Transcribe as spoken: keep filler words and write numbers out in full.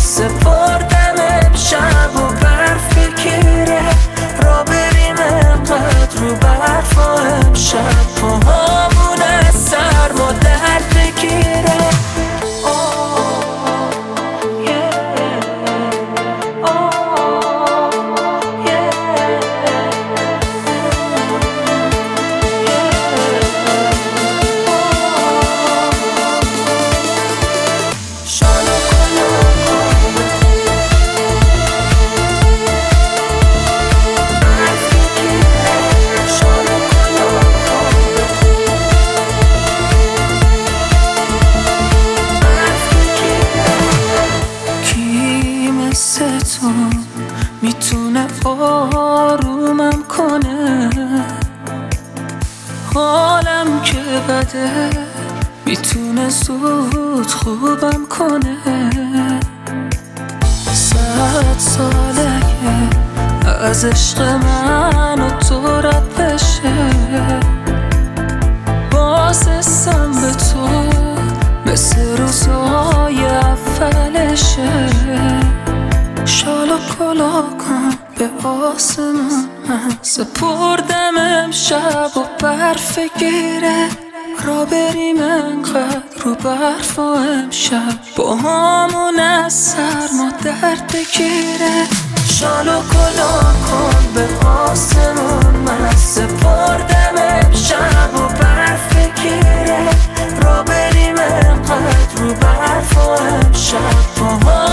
سپردم امشب و برف گیره را بریم انقدر رو برف و امشب پاهامون از سرما درد بگیره. تو میتونه آرومم کنه، حالم که بده میتونه زود خوبم کنه. صد ساله از عشق من و تو رد بشه، بازستم به تو مثل روزای اولشه. شال و کلا کن به آسمون، من سپردم امشب و برف گیره را بریم انقدر رو برف و امشب با همون از سرما درد بگیره. شال و کلا کن به آسمون، من سپردم امشب و برف گیره را بریم انقدر رو برف و امشب با همون